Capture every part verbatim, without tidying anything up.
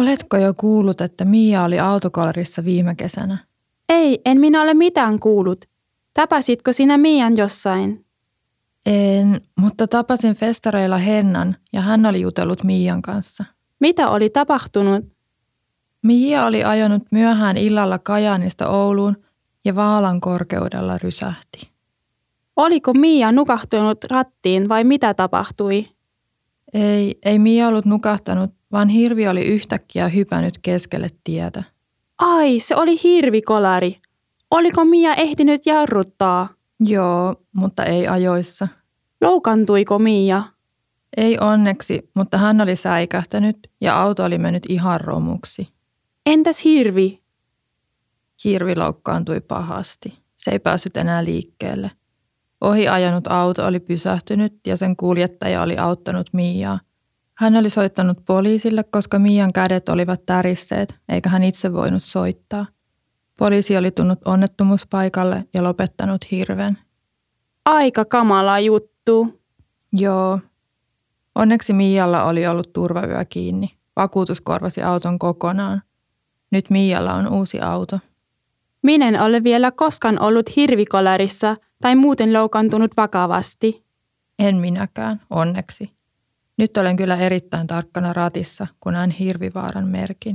Oletko jo kuullut, että Mia oli autokollarissa viime kesänä? Ei, en minä ole mitään kuullut. Tapasitko sinä Mian jossain? En, mutta tapasin festareilla Hennan ja hän oli jutellut Mian kanssa. Mitä oli tapahtunut? Mia oli ajanut myöhään illalla Kajaanista Ouluun ja Vaalan korkeudella rysähti. Oliko Mia nukahtunut rattiin vai mitä tapahtui? Ei, ei Mia ollut nukahtanut, vaan hirvi oli yhtäkkiä hypännyt keskelle tietä. Ai, se oli hirvikolari. Oliko Mia ehtinyt jarruttaa? Joo, mutta ei ajoissa. Loukantuiko Mia? Ei onneksi, mutta hän oli säikähtänyt ja auto oli mennyt ihan romuksi. Entäs hirvi? Hirvi loukkaantui pahasti. Se ei päässyt enää liikkeelle. Ohi ajanut auto oli pysähtynyt ja sen kuljettaja oli auttanut Miaa. Hän oli soittanut poliisille, koska Mian kädet olivat tärisseet, eikä hän itse voinut soittaa. Poliisi oli tullut onnettomuuspaikalle ja lopettanut hirven. Aika kamala juttu. Joo. Onneksi Mialla oli ollut turvayö kiinni. Vakuutus korvasi auton kokonaan. Nyt Mialla on uusi auto. Minä en ole vielä koskaan ollut hirvikolarissa tai muuten loukantunut vakavasti. En minäkään, onneksi. Nyt olen kyllä erittäin tarkkana ratissa, kun näen hirvivaaran merkin.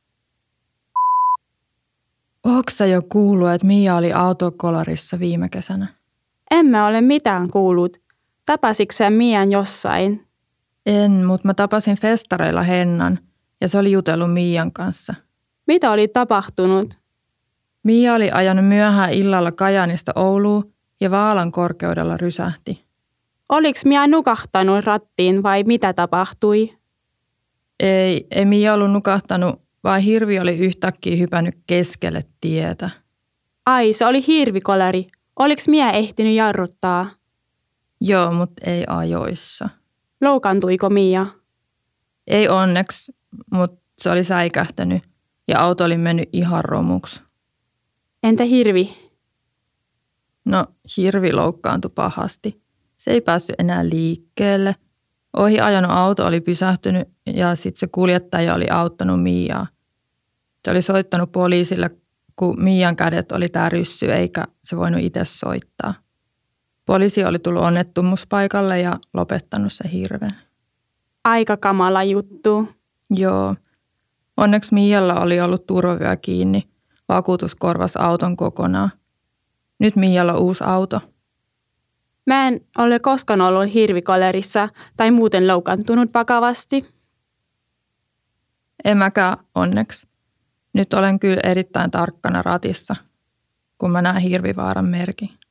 Ootko sä jo kuullut, että Mia oli autokolarissa viime kesänä? En mä ole mitään kuullut. Tapasitko sä Mian jossain? En, mutta mä tapasin festareilla Hennan ja se oli jutellut Mian kanssa. Mitä oli tapahtunut? Mia oli ajanut myöhään illalla Kajaanista Ouluun ja Vaalan korkeudella rysähti. Oliks Mia nukahtanut rattiin vai mitä tapahtui? Ei, ei Mia ollut nukahtanut, vaan hirvi oli yhtäkkiä hypännyt keskelle tietä. Ai, se oli hirvikolari. Oliks Mia ehtinyt jarruttaa? Joo, mutta ei ajoissa. Loukantuiko Mia? Ei onneksi, mutta se oli säikähtänyt ja auto oli mennyt ihan romuksi. Entä hirvi? No, hirvi loukkaantui pahasti. Se ei päässyt enää liikkeelle. Ohi ajanut auto oli pysähtynyt ja sitten se kuljettaja oli auttanut Miaa. Se oli soittanut poliisille, kun Mian kädet oli täryssy eikä se voinut itse soittaa. Poliisi oli tullut onnettomuuspaikalle ja lopettanut se hirven. Aika kamala juttu. Joo. Onneksi Mialla oli ollut turvavyö kiinni. Vakuutus korvasi auton kokonaan. Nyt Mialla on uusi auto. Mä en ole koskaan ollut hirvikolerissa tai muuten loukantunut vakavasti. En mäkään onneksi. Nyt olen kyllä erittäin tarkkana ratissa, kun mä näen hirvivaaran merkin.